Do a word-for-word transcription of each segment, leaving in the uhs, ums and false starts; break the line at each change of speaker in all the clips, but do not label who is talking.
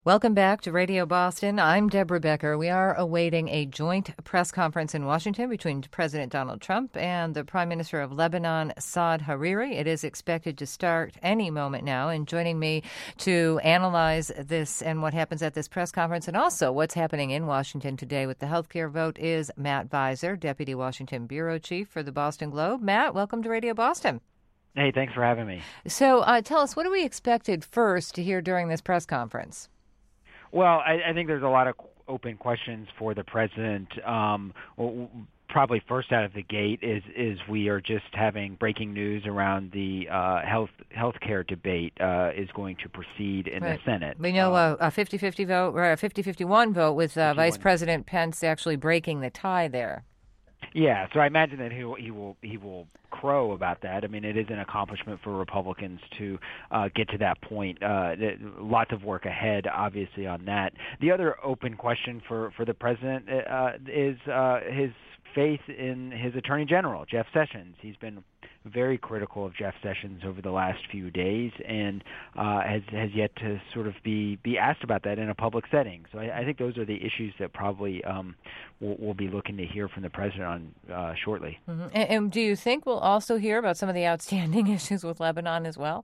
Welcome back to Radio Boston. I'm Deborah Becker. We are awaiting a joint press conference in Washington between President Donald Trump and the Prime Minister of Lebanon, Saad Hariri. It is expected to start any moment now. And joining me to analyze this and what happens at this press conference and also what's happening in Washington today with the healthcare vote is Matt Viser, Deputy Washington Bureau Chief for the Boston Globe. Matt, welcome to Radio Boston.
Hey, thanks for having me.
So uh, tell us, what do we expected first to hear during this press conference?
Well, I, I think there's a lot of open questions for the president. Um, well, probably first out of the gate is is we are just having breaking news around the uh, health healthcare debate uh, is going to proceed in
right.
the Senate.
We know
um,
a fifty-fifty vote, or a fifty fifty-one vote with uh, Vice President Pence actually breaking the tie there.
Yeah, so I imagine that he will, he will he will crow about that. I mean, it is an accomplishment for Republicans to uh, get to that point. Uh, lots of work ahead, obviously, on that. The other open question for, for the president uh, is uh, his faith in his Attorney General, Jeff Sessions. He's been very critical of Jeff Sessions over the last few days and uh, has has yet to sort of be, be asked about that in a public setting. So I, I think those are the issues that probably um, we'll, we'll be looking to hear from the president on uh, shortly.
Mm-hmm. And, and do you think we'll also hear about some of the outstanding issues with Lebanon as well?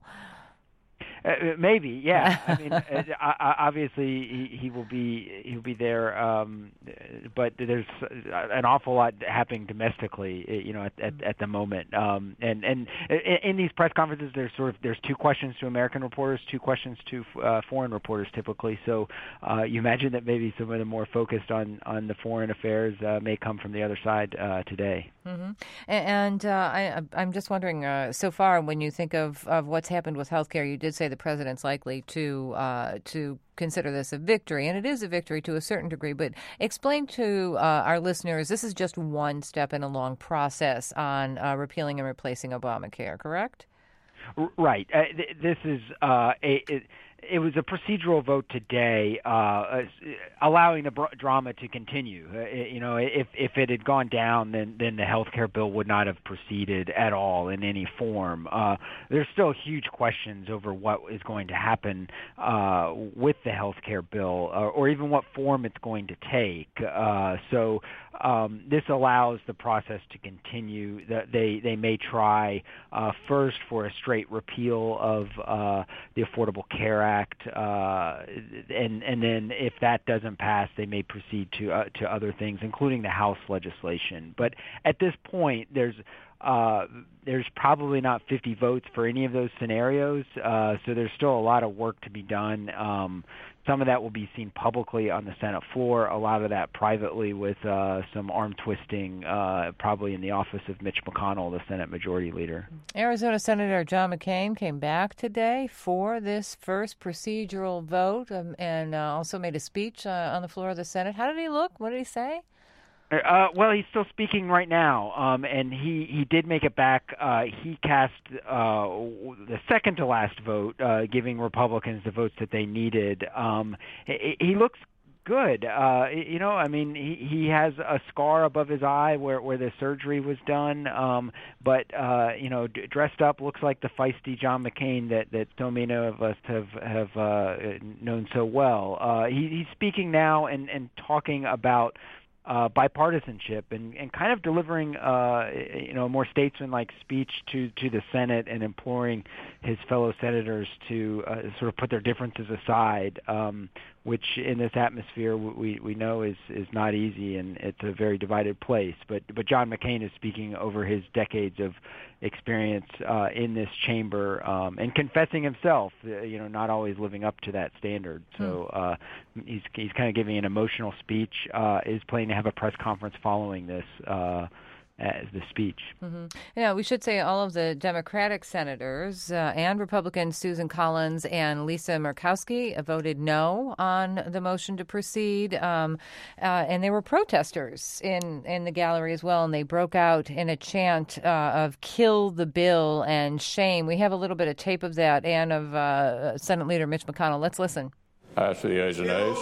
Uh, maybe, yeah. I mean, uh, obviously he, he will be he will be there, um, but there's an awful lot happening domestically, you know, at, at, at the moment. Um, and and in these press conferences, there's sort of there's two questions to American reporters, two questions to uh, foreign reporters, typically. So uh, you imagine that maybe some of the more focused on on the foreign affairs uh, may come from the other side uh, today.
Mm-hmm. And uh, I, I'm just wondering, uh, so far, when you think of, of what's happened with healthcare, you did say the president's likely to uh, to consider this a victory, and it is a victory to a certain degree. But explain to uh, our listeners, this is just one step in a long process on uh, repealing and replacing Obamacare, correct?
Right. Uh, th- this is uh, a. It, It was a procedural vote today, uh, allowing the br- drama to continue. Uh, you know, if if it had gone down, then then the health care bill would not have proceeded at all in any form. Uh, there's still huge questions over what is going to happen uh, with the health care bill, or, or even what form it's going to take. Uh, so um, this allows the process to continue. They they may try uh, first for a straight repeal of uh, the Affordable Care Act. Act, uh, and and then if that doesn't pass, they may proceed to uh, to other things, including the House legislation. But at this point, there's uh, there's probably not fifty votes for any of those scenarios, uh, so there's still a lot of work to be done. Um, some of that will be seen publicly on the Senate floor, a lot of that privately with uh, some arm twisting, uh, probably in the office of Mitch McConnell, the Senate Majority Leader.
Arizona Senator John McCain came back today for this first procedural vote um, and uh, also made a speech uh, on the floor of the Senate. How did he look? What did he say?
Uh, well, he's still speaking right now, um, and he, he did make it back. Uh, he cast uh, the second to last vote, uh, giving Republicans the votes that they needed. Um, he, he looks good. Uh, you know, I mean, he, he has a scar above his eye where, where the surgery was done, um, but, uh, you know, d- dressed up looks like the feisty John McCain that, that so many of us have, have uh, known so well. Uh, he, he's speaking now and, and talking about Uh, bipartisanship and, and kind of delivering, uh, you know, a more statesman-like speech to, to the Senate and imploring his fellow senators to uh, sort of put their differences aside, um, which in this atmosphere we, we know is, is not easy, and it's a very divided place. But but John McCain is speaking over his decades of experience uh, in this chamber um, and confessing himself, uh, you know, not always living up to that standard. So uh, he's he's kind of giving an emotional speech. Uh, is planning to have a press conference following this. Uh, as the speech.
Mm-hmm. Yeah, we should say all of the Democratic senators uh, and Republicans Susan Collins and Lisa Murkowski voted no on the motion to proceed, um, uh, and they were protesters in, in the gallery as well, and they broke out in a chant uh, of "kill the bill" and "shame." We have a little bit of tape of that and of uh, Senate Leader Mitch McConnell. Let's listen.
Ask for the ayes and ayes.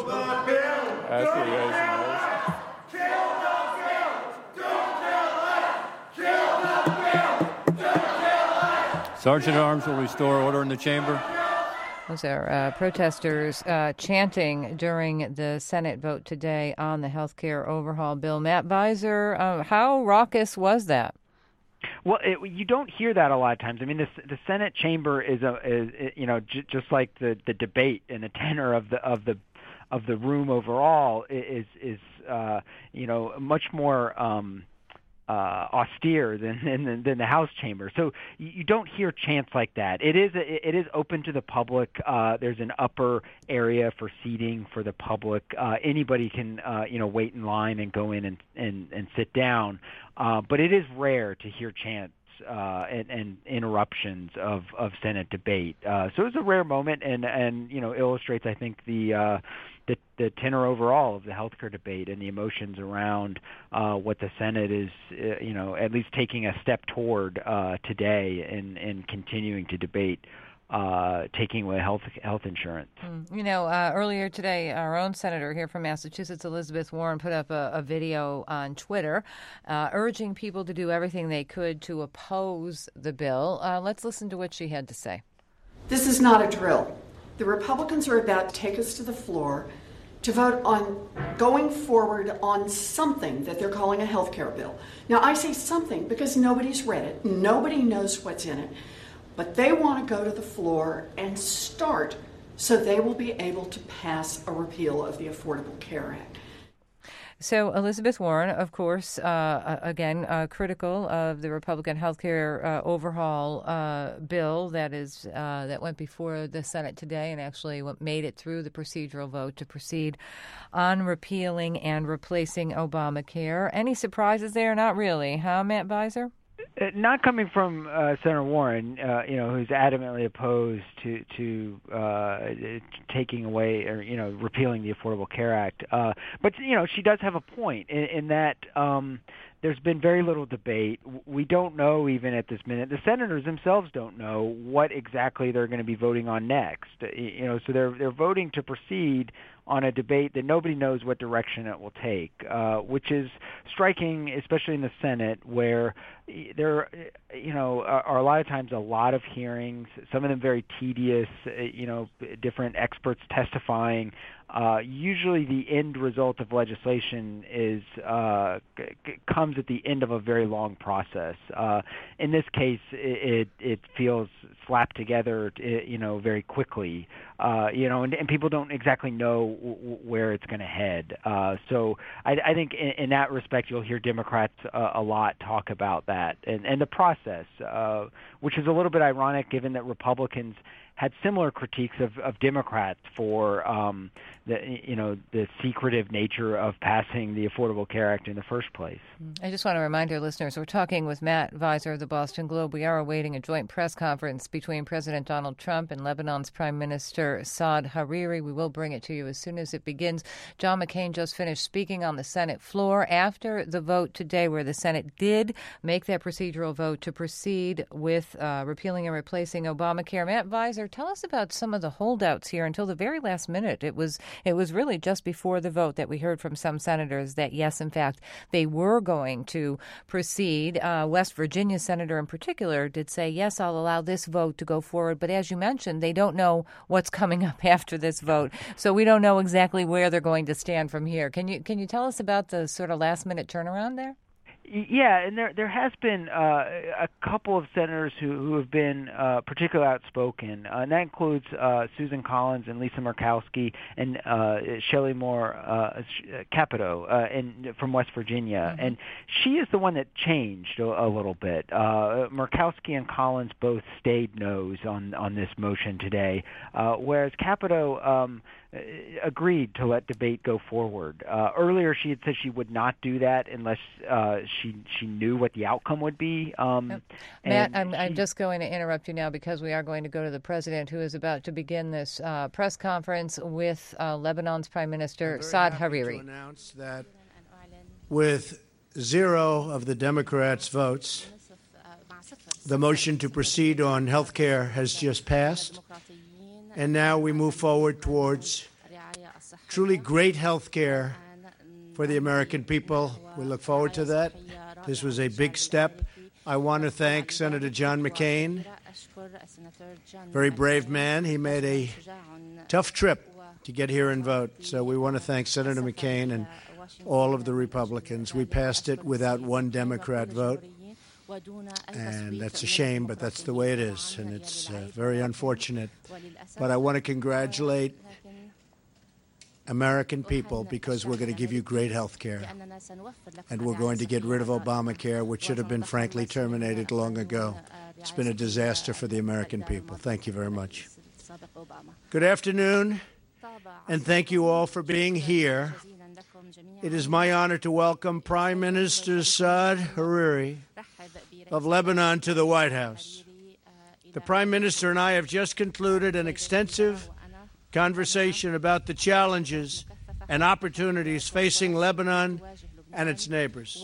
Ask for the ayes and ayes. Sergeant at Arms will restore order in the chamber.
Those are uh, protesters uh, chanting during the Senate vote today on the health care overhaul bill. Matt Viser, uh, how raucous was that?
Well, it, you don't hear that a lot of times. I mean, the, the Senate chamber is a, is, you know, j- just like the, the debate and the tenor of the of the of the room overall is is uh, you know much more um, uh, austere than, than than the House chamber. So you, you don't hear chants like that. It is a, it is open to the public. Uh, there's an upper area for seating for the public. Uh, anybody can uh, you know wait in line and go in and and, and sit down. Uh, but it is rare to hear chants uh, and, and interruptions of, of Senate debate. Uh, so it was a rare moment, and, and you know illustrates, I think, the, uh, the the tenor overall of the healthcare debate and the emotions around uh, what the Senate is, uh, you know, at least taking a step toward uh, today in, in continuing to debate. Uh, taking away health health insurance.
Mm. You know, uh, earlier today, our own senator here from Massachusetts, Elizabeth Warren, put up a, a video on Twitter uh, urging people to do everything they could to oppose the bill. Uh, let's listen to what she had to say.
This is not a drill. The Republicans are about to take us to the floor to vote on going forward on something that they're calling a health care bill. Now, I say something because nobody's read it. Nobody knows what's in it. But they want to go to the floor and start so they will be able to pass a repeal of the Affordable Care Act.
So Elizabeth Warren, of course, uh, again, uh, critical of the Republican health care uh, overhaul uh, bill that is uh, that went before the Senate today and actually made it through the procedural vote to proceed on repealing and replacing Obamacare. Any surprises there? Not really, huh, Matt Viser?
Uh, not coming from uh, Senator Warren, uh, you know, who's adamantly opposed to to uh, taking away or you know repealing the Affordable Care Act. Uh, but you know, she does have a point in, in that um, there's been very little debate. We don't know even at this minute. The senators themselves don't know what exactly they're going to be voting on next. You know, so they're they're voting to proceed on a debate that nobody knows what direction it will take, uh, which is striking, especially in the Senate, where there, you know, are, are a lot of times a lot of hearings, some of them very tedious, you know, different experts testifying. Uh, usually the end result of legislation is uh, c- comes at the end of a very long process. Uh, in this case, it, it feels slapped together, you know, very quickly, uh, you know, and, and people don't exactly know w- where it's going to head. Uh, so I, I think in, in that respect, you'll hear Democrats uh, a lot talk about that and, and the process, uh, which is a little bit ironic given that Republicans had similar critiques of, of Democrats for um, the you know the secretive nature of passing the Affordable Care Act in the first place.
I just want to remind our listeners, we're talking with Matt Viser of the Boston Globe. We are awaiting a joint press conference between President Donald Trump and Lebanon's Prime Minister Saad Hariri. We will bring it to you as soon as it begins. John McCain just finished speaking on the Senate floor after the vote today, where the Senate did make that procedural vote to proceed with uh, repealing and replacing Obamacare. Matt Viser, tell us about some of the holdouts here until the very last minute. It was it was really just before the vote that we heard from some senators that, yes, in fact, they were going to proceed. Uh, West Virginia senator in particular did say, yes, I'll allow this vote to go forward. But as you mentioned, they don't know what's coming up after this vote. So we don't know exactly where they're going to stand from here. Can you can you tell us about the sort of last minute turnaround there?
Yeah, and there there has been uh, a couple of senators who, who have been uh, particularly outspoken, uh, and that includes uh, Susan Collins and Lisa Murkowski and uh, Shelley Moore uh, Capito uh, in, from West Virginia. Mm-hmm. And she is the one that changed a, a little bit. Uh, Murkowski and Collins both stayed no's on, on this motion today, uh, whereas Capito um, agreed to let debate go forward. Uh, earlier, she had said she would not do that unless uh, she she knew what the outcome would be. Um,
yep. Matt, I'm,
she,
I'm just going to interrupt you now because we are going to go to the president, who is about to begin this uh, press conference with uh, Lebanon's Prime Minister Saad Hariri.
To announce that with zero of the Democrats' votes, the motion to proceed on health care has just passed. And now we move forward towards truly great health care for the American people. We look forward to that. This was a big step. I want to thank Senator John McCain Very brave man. He made a tough trip to get here and vote. So we want to thank Senator McCain and all of the Republicans. We passed it without one Democrat vote. And that's a shame, but that's the way it is. And it's uh, very unfortunate. But I want to congratulate American people because we're going to give you great health care. And we're going to get rid of Obamacare, which should have been, frankly, terminated long ago. It's been a disaster for the American people. Thank you very much. Good afternoon, and thank you all for being here. It is my honor to welcome Prime Minister Saad Hariri of Lebanon to the White House. The Prime Minister and I have just concluded an extensive conversation about the challenges and opportunities facing Lebanon and its neighbors.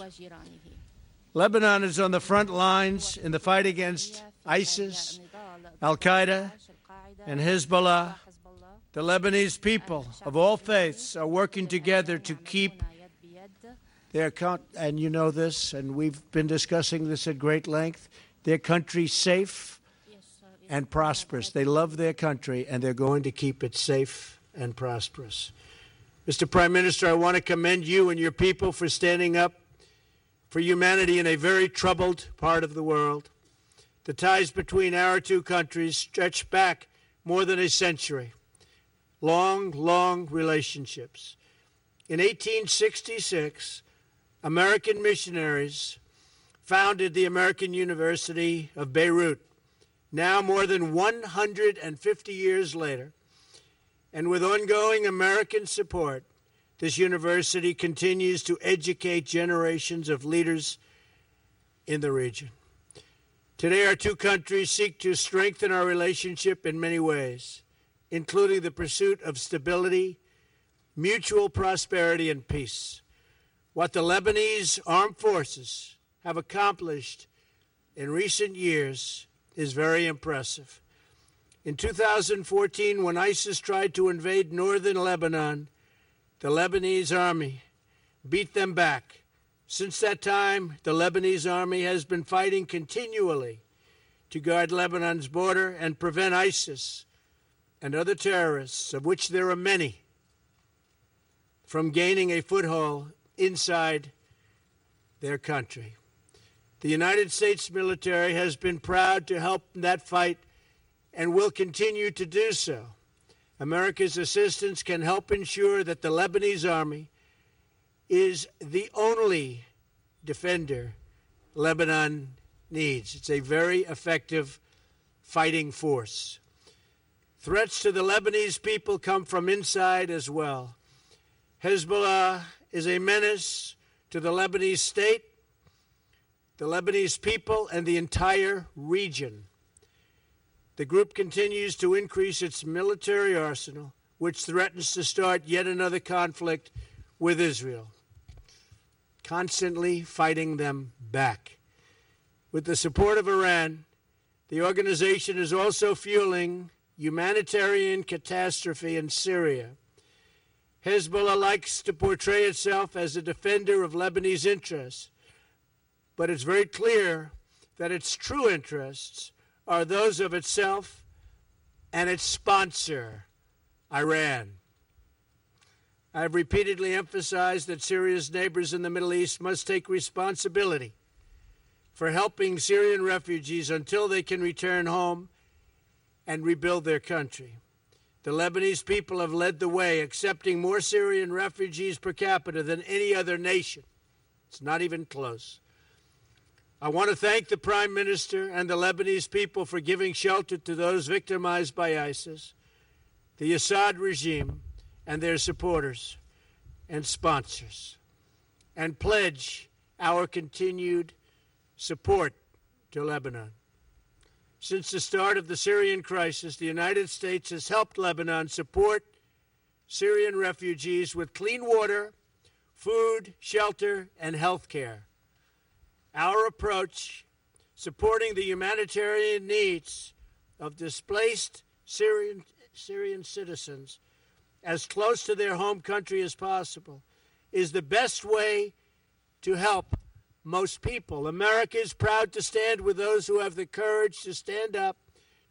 Lebanon is on the front lines in the fight against ISIS, Al-Qaeda, and Hezbollah. The Lebanese people of all faiths are working together to keep their country, and you know this, and we've been discussing this at great length, their country safe and prosperous. They love their country, and they're going to keep it safe and prosperous. Mister Prime Minister, I want to commend you and your people for standing up for humanity in a very troubled part of the world. The ties between our two countries stretch back more than a century. Long, long relationships. In eighteen sixty-six, American missionaries founded the American University of Beirut. Now, more than one hundred fifty years later, and with ongoing American support, this university continues to educate generations of leaders in the region. Today, our two countries seek to strengthen our relationship in many ways, including the pursuit of stability, mutual prosperity, and peace. What the Lebanese armed forces have accomplished in recent years is very impressive. In two thousand fourteen, when ISIS tried to invade northern Lebanon, the Lebanese army beat them back. Since that time, the Lebanese army has been fighting continually to guard Lebanon's border and prevent ISIS and other terrorists, of which there are many, from gaining a foothold inside their country. The United States military has been proud to help in that fight and will continue to do so. America's assistance can help ensure that the Lebanese army is the only defender Lebanon needs. It's a very effective fighting force. Threats to the Lebanese people come from inside as well. Hezbollah is a menace to the Lebanese state, the Lebanese people, and the entire region. The group continues to increase its military arsenal, which threatens to start yet another conflict with Israel, constantly fighting them back. With the support of Iran, the organization is also fueling humanitarian catastrophe in Syria. Hezbollah likes to portray itself as a defender of Lebanese interests, but it's very clear that its true interests are those of itself and its sponsor, Iran. I have repeatedly emphasized that Syria's neighbors in the Middle East must take responsibility for helping Syrian refugees until they can return home and rebuild their country. The Lebanese people have led the way, accepting more Syrian refugees per capita than any other nation. It's not even close. I want to thank the Prime Minister and the Lebanese people for giving shelter to those victimized by ISIS, the Assad regime, and their supporters and sponsors, and pledge our continued support to Lebanon. Since the start of the Syrian crisis, the United States has helped Lebanon support Syrian refugees with clean water, food, shelter, and health care. Our approach, supporting the humanitarian needs of displaced Syrian, Syrian citizens as close to their home country as possible, is the best way to help most people. America is proud to stand with those who have the courage to stand up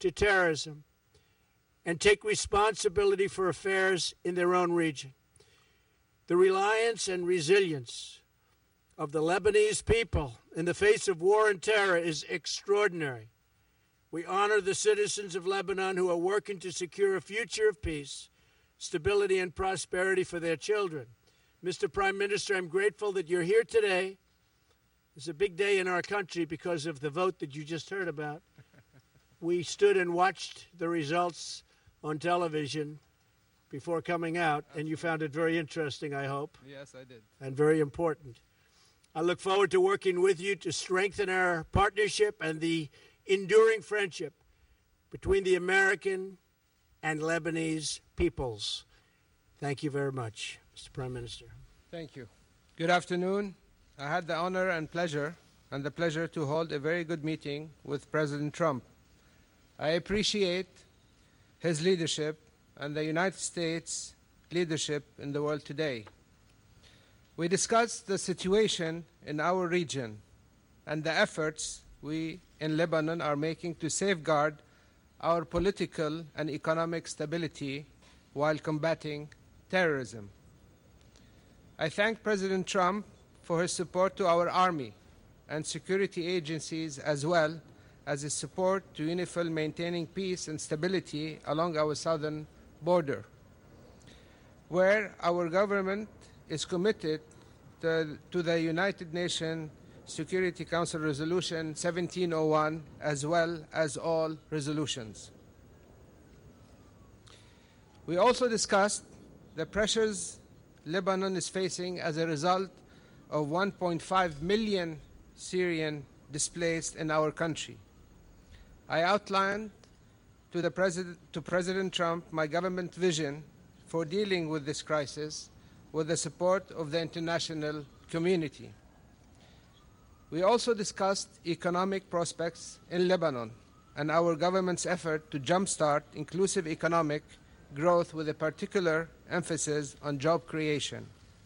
to terrorism and take responsibility for affairs in their own region. The reliance and resilience of the Lebanese people in the face of war and terror is extraordinary. We honor the citizens of Lebanon who are working to secure a future of peace, stability, and prosperity for their children. Mister Prime Minister, I'm grateful that you're here today. It's a big day in our country because of the vote that you just heard about. We stood and watched the results on television before coming out, and you found it very interesting, I hope.
Yes, I did.
And very important. I look forward to working with you to strengthen our partnership and the enduring friendship between the American and Lebanese peoples. Thank you very much, Mister Prime Minister.
Thank you. Good afternoon. I had the honor and pleasure and the pleasure to hold a very good meeting with President Trump. I appreciate his leadership and the United States leadership in the world today. We discussed the situation in our region and the efforts we in Lebanon are making to safeguard our political and economic stability while combating terrorism. I thank President Trump for his support to our army and security agencies, as well as his support to UNIFIL maintaining peace and stability along our southern border, where our government is committed to, to the United Nations Security Council Resolution seventeen oh one, as well as all resolutions. We also discussed the pressures Lebanon is facing as a result of one point five million Syrian displaced in our country. I outlined to, the President, to President Trump my government vision for dealing with this crisis with the support of the international community. We also discussed economic prospects in Lebanon and our government's effort to jumpstart inclusive economic growth with a particular emphasis on job creation.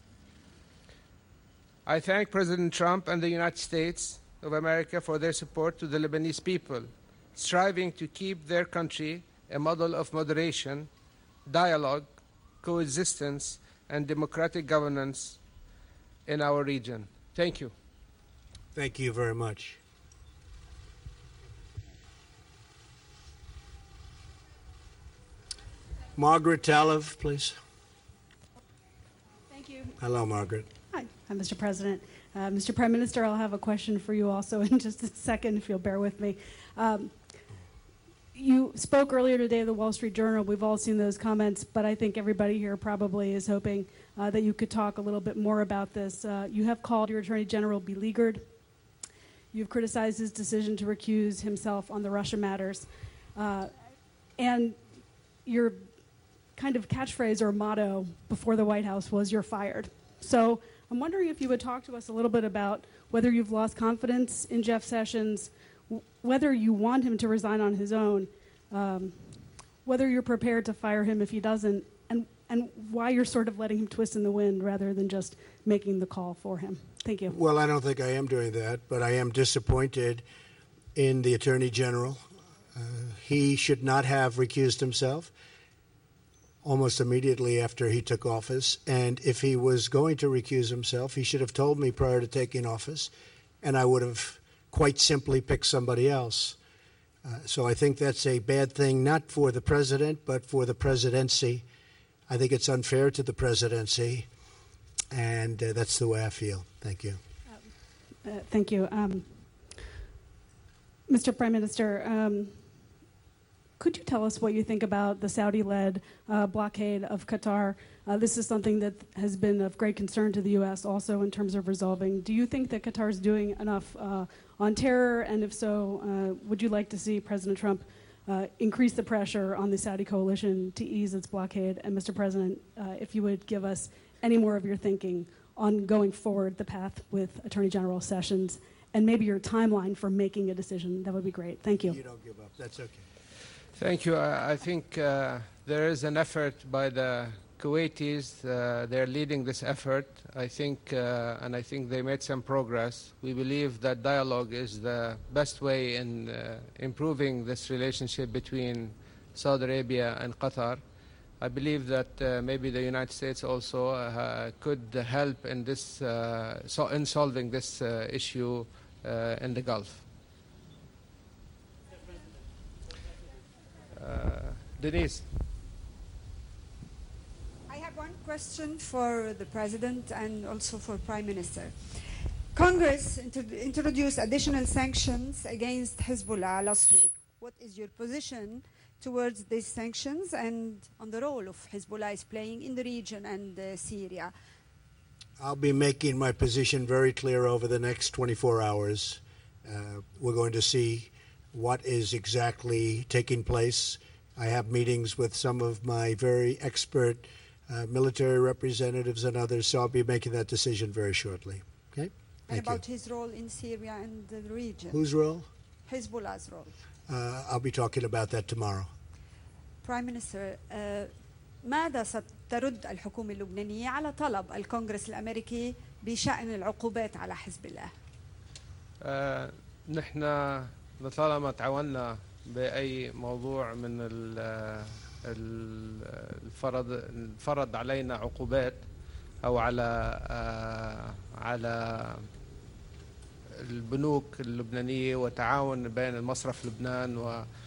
I thank President Trump and the United States of America for their support to the Lebanese people, striving to keep their country a model of moderation, dialogue, coexistence, and democratic governance in our region. Thank you.
Thank you very much. Margaret Talev, please.
Thank you.
Hello, Margaret.
Hi, Hi Mister President. Uh, Mister Prime Minister, I'll have a question for you also in just a second, if you'll bear with me. Um, you spoke earlier today of the Wall Street Journal. We've all seen those comments, but I think everybody here probably is hoping uh, that you could talk a little bit more about this. Uh, you have called your Attorney General beleaguered. You've criticized his decision to recuse himself on the Russia matters. Uh, and your kind of catchphrase or motto before the White House was, "You're fired." So I'm wondering if you would talk to us a little bit about whether you've lost confidence in Jeff Sessions, w- whether you want him to resign on his own, um, whether you're prepared to fire him if he doesn't, and, and why you're sort of letting him twist in the wind rather than just making the call for him. Thank you.
Well, I don't think I am doing that, but I am disappointed in the Attorney General. Uh, he should not have recused himself almost immediately after he took office. And if he was going to recuse himself, he should have told me prior to taking office, and I would have quite simply picked somebody else. Uh, so I think that's a bad thing, not for the president, but for the presidency. I think it's unfair to the presidency, and uh, that's the way I feel. Thank you.
Uh, thank you. Um, Mister Prime Minister, um, could you tell us what you think about the Saudi-led uh, blockade of Qatar? Uh, this is something that has been of great concern to the U S also in terms of resolving. Do you think that Qatar is doing enough uh, on terror? And if so, uh, would you like to see President Trump uh, increase the pressure on the Saudi coalition to ease its blockade? And Mister President, uh, if you would give us any more of your thinking on going forward the path with Attorney General Sessions and maybe your timeline for making a decision, that would be great. Thank you.
You don't give up. That's okay.
Thank you. I, I think uh, there is an effort by the Kuwaitis, uh, they're leading this effort. I think, uh, and I think they made some progress. We believe that dialogue is the best way in uh, improving this relationship between Saudi Arabia and Qatar. I believe that uh, maybe the United States also uh, could help in this, uh, so in solving this uh, issue uh, in the Gulf. Uh, Denise.
I have one question for the President and also for Prime Minister. Congress inter introduced additional sanctions against Hezbollah last week. What is your position towards these sanctions and on the role of Hezbollah is playing in the region and uh, Syria?
I'll be making my position very clear over the next twenty-four hours. Uh, we're going to see what is exactly taking place. I have meetings with some of my very expert uh, military representatives and others, so I'll be making that decision very shortly. Okay?
And
Thank
about
you.
his role in Syria and the region?
Whose role?
Hezbollah's role.
Uh, I'll be talking about that tomorrow.
Prime Minister, uh, ماذا سترد الحكومة اللبنانية على طلب الكونغرس الأمريكي بشأن العقوبات على حزب الله؟
آه، نحن لطالما تعاوننا بأي موضوع من الفرض الفرض علينا عقوبات أو على آه على البنوك اللبنانية وتعاون بين المصرف لبنان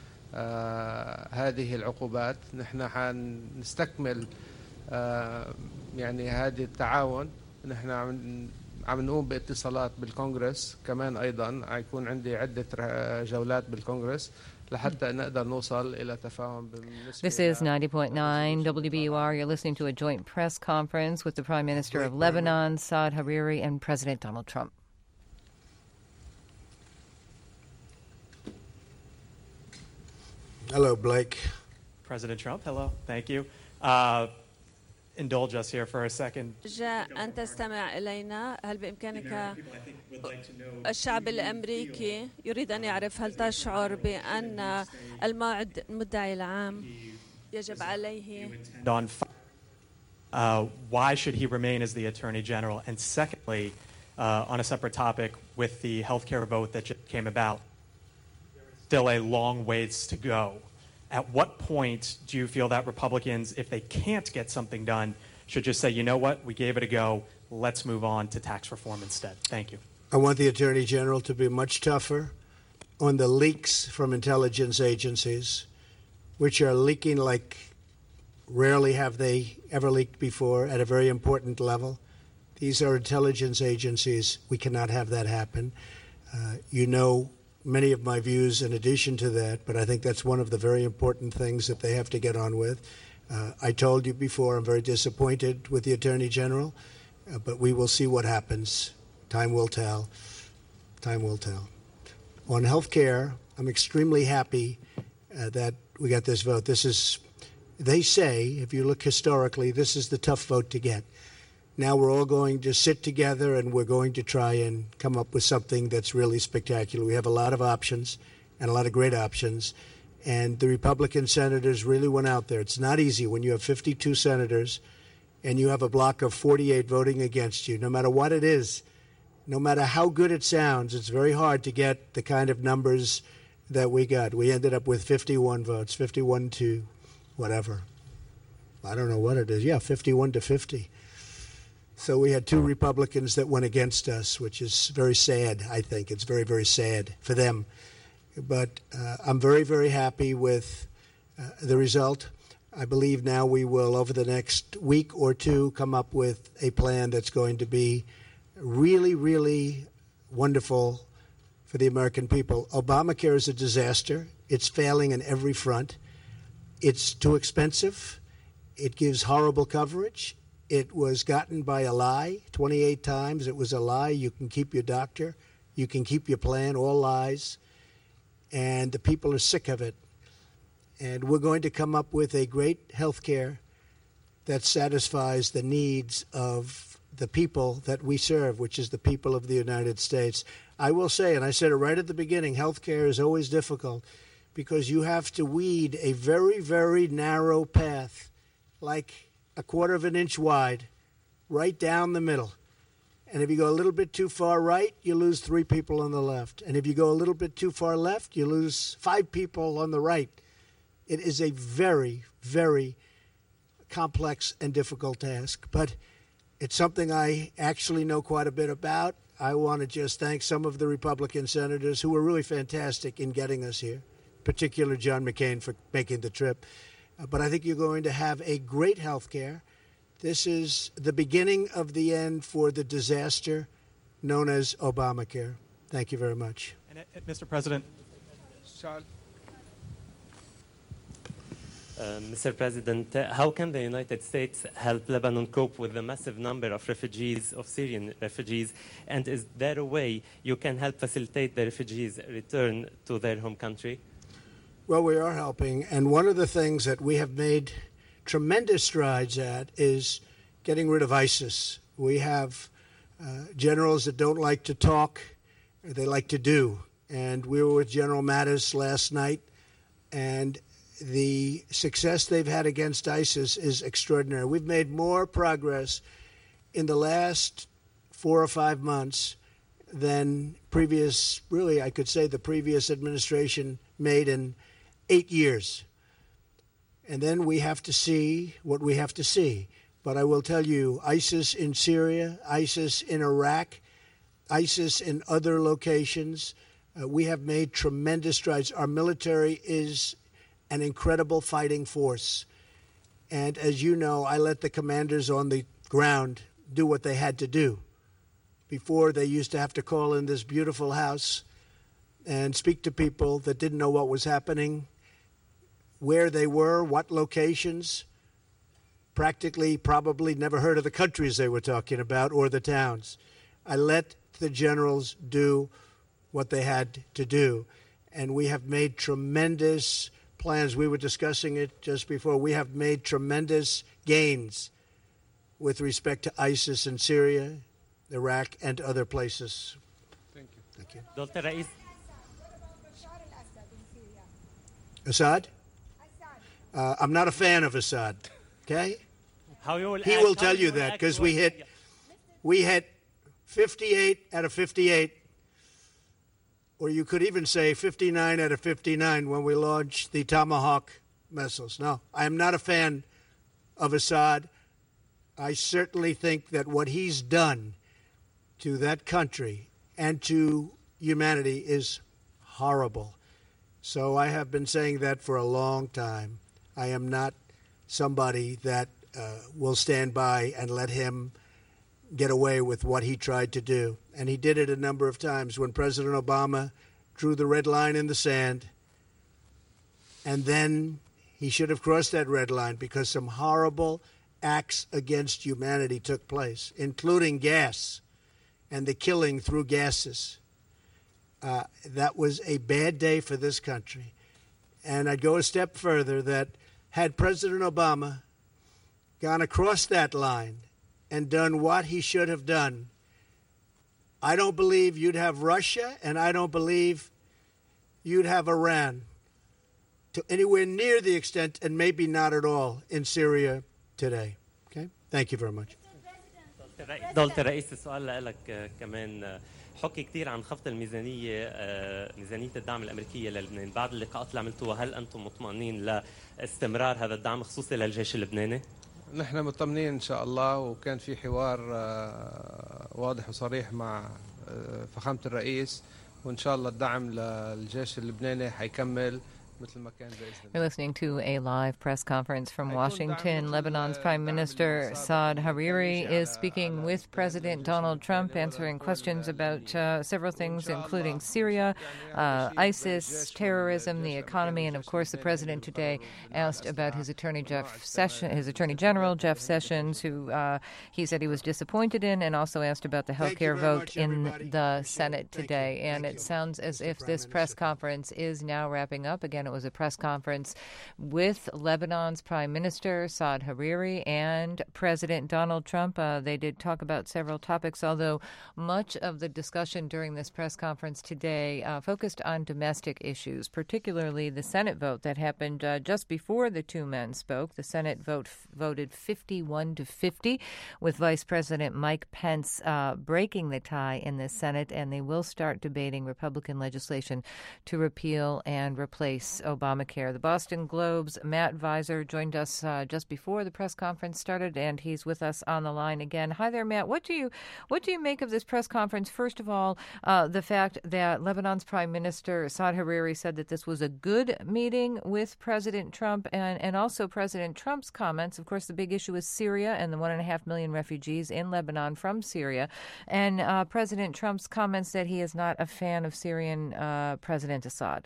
وهذه العقوبات، نحن حنستكمل آه يعني هذه التعاون. نحن عم عم نقوم باتصالات بالكونغرس كمان، أيضا حيكون عندي عدة جولات بالكونغرس لحتى نقدر نوصل إلى تفاهم بالنسبة.
This is ninety point nine W B U R. You're listening to a joint press conference with the Prime Minister of Lebanon, Saad Hariri, and President Donald Trump.
Hello, Blake.
President Trump, hello. Thank you. Uh, indulge us here for a second.
جاء أن تستمع إلينا. هل بإمكانك الشعب الأمريكي يريد أن يعرف هل تشعر بأن الموعد المدعي العام يجب عليه
uh, why should he remain as the Attorney General? And secondly, uh, on a separate topic, with the health care vote that just came about, there is still a long ways to go. At what point do you feel that Republicans, if they can't get something done, should just say, you know what, we gave it a go, let's move on to tax reform instead? Thank you.
I want the Attorney General to be much tougher on the leaks from intelligence agencies, which are leaking like rarely have they ever leaked before at a very important level. These are intelligence agencies. We cannot have that happen. Uh, you know many of my views in addition to that, but I think that's one of the very important things that they have to get on with. Uh, I told you before, I'm very disappointed with the Attorney General, uh, but we will see what happens. Time will tell. Time will tell. On health care, I'm extremely happy uh, that we got this vote. This is, they say, if you look historically, this is the tough vote to get. Now we're all going to sit together and we're going to try and come up with something that's really spectacular. We have a lot of options and a lot of great options. And the Republican senators really went out there. It's not easy when you have fifty-two senators and you have a block of forty-eight voting against you. No matter what it is, no matter how good it sounds, it's very hard to get the kind of numbers that we got. We ended up with fifty-one votes, fifty-one to whatever. I don't know what it is. Yeah, fifty-one to fifty. So we had two Republicans that went against us, which is very sad, I think. It's very, very sad for them. But uh, I'm very, very happy with uh, the result. I believe now we will, over the next week or two, come up with a plan that's going to be really, really wonderful for the American people. Obamacare is a disaster. It's failing on every front. It's too expensive. It gives horrible coverage. It was gotten by a lie twenty-eight times. It was a lie. You can keep your doctor. You can keep your plan, all lies. And the people are sick of it. And we're going to come up with a great health care that satisfies the needs of the people that we serve, which is the people of the United States. I will say, and I said it right at the beginning, health care is always difficult because you have to weed a very, very narrow path, like a quarter of an inch wide, right down the middle. And if you go a little bit too far right, you lose three people on the left. And if you go a little bit too far left, you lose five people on the right. It is a very, very complex and difficult task. But it's something I actually know quite a bit about. I want to just thank some of the Republican senators who were really fantastic in getting us here, particularly John McCain for making the trip. Uh, but I think you're going to have a great health care. This is the beginning of the end for the disaster known as Obamacare. Thank you very much.
And, uh, Mister President.
Charles.
Uh, Mister President, uh, how can the United States help Lebanon cope with the massive number of refugees, of Syrian refugees, and is there a way you can help facilitate the refugees' return to their home country?
Well, we are helping, and one of the things that we have made tremendous strides at is getting rid of ISIS. We have uh, generals that don't like to talk, they like to do. And we were with General Mattis last night, and the success they've had against ISIS is extraordinary. We've made more progress in the last four or five months than previous, really, I could say the previous administration made in eight years. And then we have to see what we have to see. But I will tell you, ISIS in Syria, ISIS in Iraq, ISIS in other locations, uh, we have made tremendous strides. Our military is an incredible fighting force. And as you know, I let the commanders on the ground do what they had to do. Before, they used to have to call in this beautiful house and speak to people that didn't know what was happening, where they were, what locations, practically probably never heard of the countries they were talking about or the towns. I let the generals do what they had to do. And we have made tremendous plans. We were discussing it just before. We have made tremendous gains with respect to ISIS in Syria, Iraq, and other places.
Thank you.
Thank you.
Doctor Rais.
Assad? Uh, I'm not a fan of Assad. Okay?
How you will
he
act,
will tell you,
you
that because we hit,
yeah.
we hit fifty-eight out of fifty-eight, or you could even say fifty-nine out of fifty-nine when we launched the Tomahawk missiles. No, I am not a fan of Assad. I certainly think that what he's done to that country and to humanity is horrible. So I have been saying that for a long time. I am not somebody that uh, will stand by and let him get away with what he tried to do. And he did it a number of times when President Obama drew the red line in the sand. And then he should have crossed that red line because some horrible acts against humanity took place, including gas and the killing through gases. Uh, that was a bad day for this country. And I'd go a step further that had President Obama gone across that line and done what he should have done, I don't believe you'd have Russia, and I don't believe you'd have Iran to anywhere near the extent, and maybe not at all, in Syria today. Okay? Thank you very much.
دولة الرئيس السؤال لك كمان حكي كثير عن خفض الميزانية ميزانية الدعم الأمريكية للبنان بعد اللقاءات اللي عملتوها هل أنتم مطمئنين لاستمرار هذا الدعم خصوصي للجيش اللبناني؟
نحن مطمئنين إن شاء الله وكان في حوار واضح وصريح مع فخامة الرئيس وإن شاء الله الدعم للجيش اللبناني حيكمل.
We're listening to a live press conference from Washington. Lebanon's Prime Minister Saad Hariri is speaking with President Donald Trump, answering questions about uh, several things, including Syria, uh, ISIS, terrorism, the economy, and of course, the president today asked about his attorney Jeff Sessions, his attorney general Jeff Sessions, who uh, he said he was disappointed in, and also asked about the health care vote
much,
in
everybody.
the Senate
Thank
today.
you.
And
Thank
it
you.
sounds as
Mister
if
Prime
this
Minister.
press conference is now wrapping up. Again, It was a press conference with Lebanon's Prime Minister Saad Hariri and President Donald Trump. Uh, they did talk about several topics, although much of the discussion during this press conference today uh, focused on domestic issues, particularly the Senate vote that happened uh, just before the two men spoke. The Senate vote f- voted fifty-one to fifty, with Vice President Mike Pence uh, breaking the tie in the Senate, and they will start debating Republican legislation to repeal and replace Obamacare. The Boston Globe's Matt Visor joined us uh, just before the press conference started, and he's with us on the line again. Hi there, Matt. What do you what do you make of this press conference? First of all, uh, the fact that Lebanon's Prime Minister Saad Hariri said that this was a good meeting with President Trump, and, and also President Trump's comments. Of course, the big issue is Syria and the one and a half million refugees in Lebanon from Syria, and uh, President Trump's comments that he is not a fan of Syrian uh, President Assad.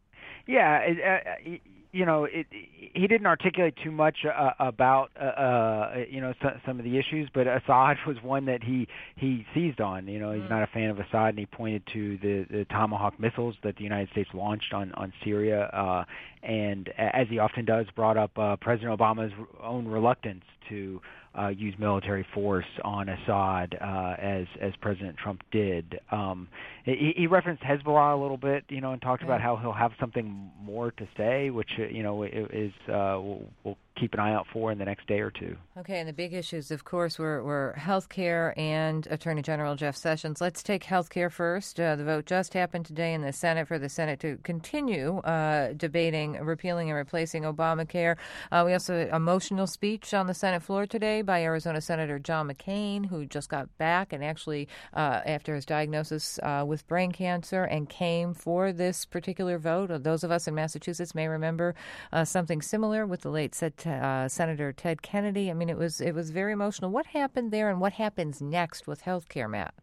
Yeah, it, uh, you know, it, he didn't articulate too much uh, about, uh, uh, you know, so, some of the issues, but Assad was one that he, he seized on. You know, he's not a fan of Assad, and he pointed to the, the Tomahawk missiles that the United States launched on, on Syria, uh, and as he often does, brought up uh, President Obama's own reluctance to Uh, use military force on Assad, uh, as as President Trump did. Um, he, he referenced Hezbollah a little bit, you know, and talked about how he'll have something more to say, which you know is uh, we'll, we'll keep an eye out for in the next day or two.
Okay, and the big issues, of course, were, were health care and Attorney General Jeff Sessions. Let's take health care first. Uh, the vote just happened today in the Senate for the Senate to continue uh, debating repealing and replacing Obamacare. Uh, we also had an emotional speech on the Senate floor today by Arizona Senator John McCain, who just got back and actually, uh, after his diagnosis uh, with brain cancer, and came for this particular vote. Those of us in Massachusetts may remember uh, something similar with the late Sen- uh, Senator Ted Kennedy. I mean, it was it was very emotional. What happened there, and what happens next with health care, Matt?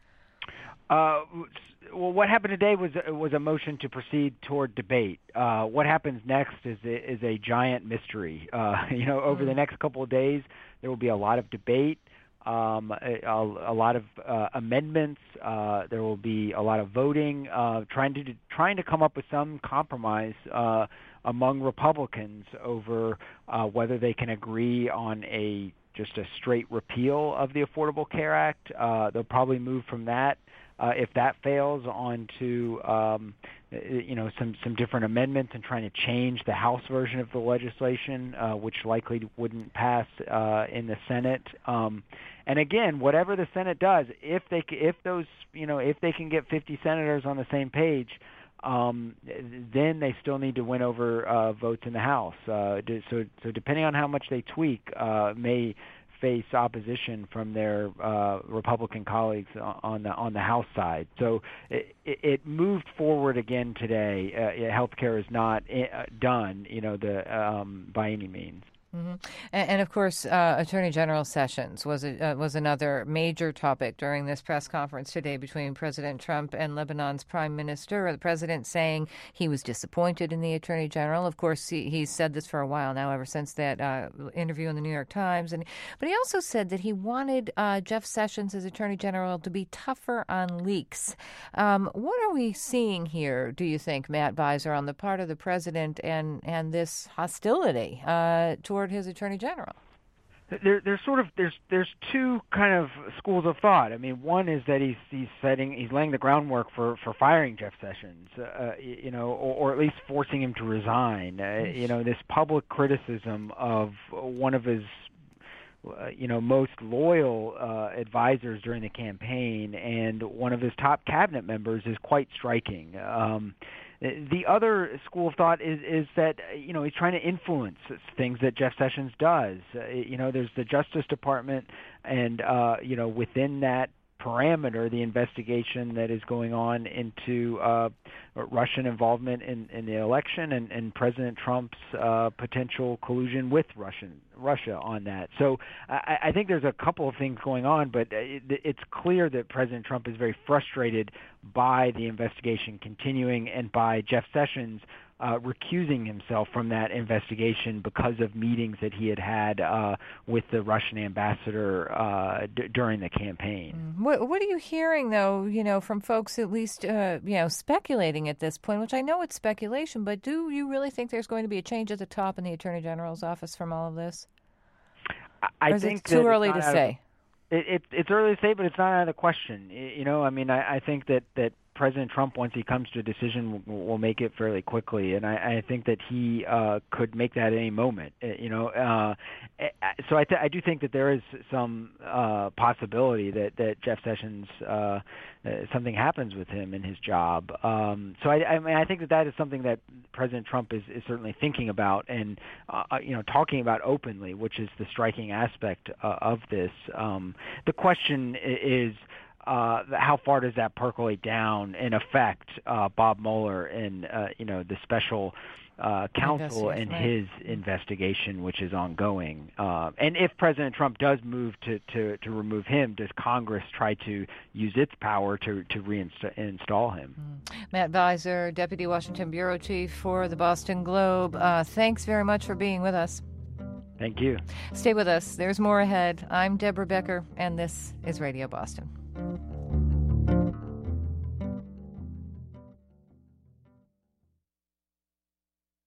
Uh, well, what happened today was was a motion to proceed toward debate. Uh, what happens next is a, is a giant mystery. Uh, you know, over mm-hmm. the next couple of days, there will be a lot of debate, um, a, a lot of uh, amendments. Uh, there will be a lot of voting, uh, trying to trying to come up with some compromise uh, among Republicans over uh, whether they can agree on a just a straight repeal of the Affordable Care Act. Uh, they'll probably move from that. Uh, if that fails, on to um, you know some, some different amendments and trying to change the House version of the legislation, uh, which likely wouldn't pass uh, in the Senate. Um, and again, whatever the Senate does, if they if those you know if they can get fifty senators on the same page, um, then they still need to win over uh, votes in the House. Uh, so so depending on how much they tweak, uh, may face opposition from their uh, Republican colleagues on the on the House side. So it, it moved forward again today. Uh, healthcare is not uh, done, you know, the um, by any means.
Mm-hmm. And, and of course, uh, Attorney General Sessions was a, uh, was another major topic during this press conference today between President Trump and Lebanon's Prime Minister. The president saying he was disappointed in the Attorney General. Of course, he, he's said this for a while now, ever since that uh, interview in the New York Times. And but he also said that he wanted uh, Jeff Sessions as Attorney General to be tougher on leaks. Um, what are we seeing here, do you think, Matt Visor, on the part of the president and, and this hostility uh, toward his Attorney General?
There, there's sort of there's there's two kind of schools of thought. I mean, one is that he's he's setting he's laying the groundwork for, for firing Jeff Sessions, uh, you know, or, or at least forcing him to resign. Uh, you know, this public criticism of one of his uh, you know most loyal uh, advisors during the campaign and one of his top cabinet members is quite striking. Um, The other school of thought is, is that, you know, he's trying to influence things that Jeff Sessions does. Uh, you know, there's the Justice Department and, uh, you know, within that parameter, the investigation that is going on into uh, Russian involvement in, in the election and, and President Trump's uh, potential collusion with Russian Russia on that. So I, I think there's a couple of things going on, but it, it's clear that President Trump is very frustrated by the investigation continuing and by Jeff Sessions uh, recusing himself from that investigation because of meetings that he had had uh, with the Russian ambassador uh, d- during the campaign.
What, what are you hearing, though, you know, from folks at least, uh, you know, speculating at this point, which I know it's speculation, but do you really think there's going to be a change at the top in the Attorney General's office from all of this?
I
or is
think
it too early to
say?
say?
It, it, it's early to say, but it's not out of the question. You know, I mean, I, I think that, that President Trump, once he comes to a decision, will, will make it fairly quickly, and I, I think that he uh, could make that at any moment. You know, uh, so I, th- I do think that there is some uh, possibility that, that Jeff Sessions, uh, uh, something happens with him in his job. Um, so I, I mean, I think that that is something that President Trump is, is certainly thinking about and uh, you know talking about openly, which is the striking aspect uh, of this. Um, the question is. Uh, how far does that percolate down and affect uh, Bob Mueller and uh, you know the special uh, counsel and
right.
his investigation, which is ongoing? Uh, and if President Trump does move to, to, to remove him, does Congress try to use its power to to reinstall him?
Mm. Matt Viser, Deputy Washington Bureau Chief for the Boston Globe. Uh, thanks very much for being with us.
Thank you.
Stay with us. There's more ahead. I'm Deborah Becker, and this is Radio Boston.